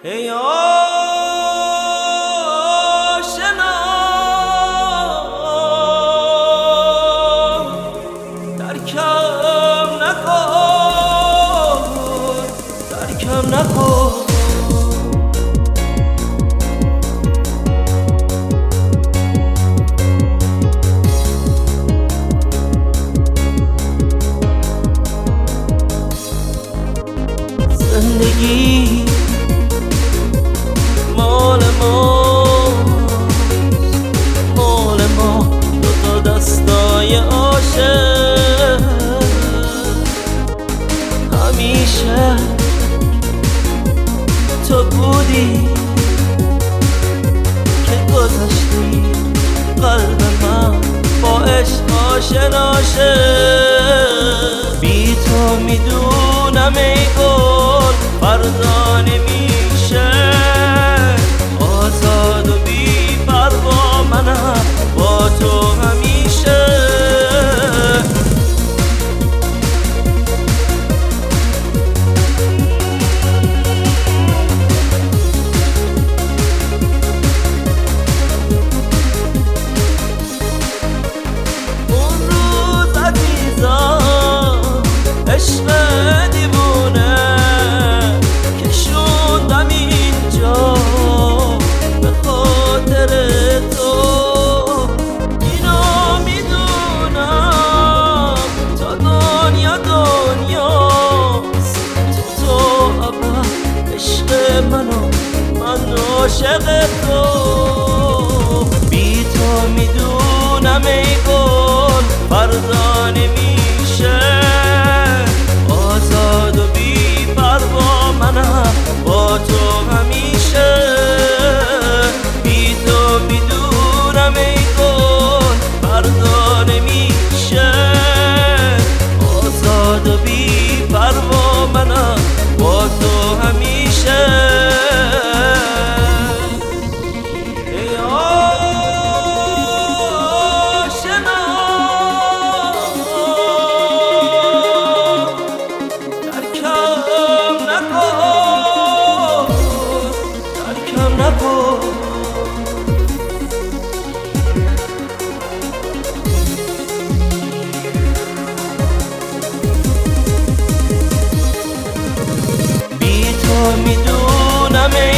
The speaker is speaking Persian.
ای آشنا ترکم نکن، ترکم نکن. زندگی مال ما دو تا دستای عاشق، همیشه تو بودی که گذاشتی قلب من با عشق آشنا شد. بی تو میدونم ای گل فردا نمیشه، آزاد و بی پروا منم با تو همیشه. اون روز عزیزم عشق دیوونه کشوندم اینجا به خاطر تو. اینو میدونم تا دنیاست، تو ابد عشق منو، من عاشق تو. بی تو میدونم ای گل فردا نمیشه، آزاد و بی پروا منم با تو همیشه. بی تو میدونم ای گل فردا نمیشه، آزاد و بی پروا منم با تو همیشه. بی تو میدونم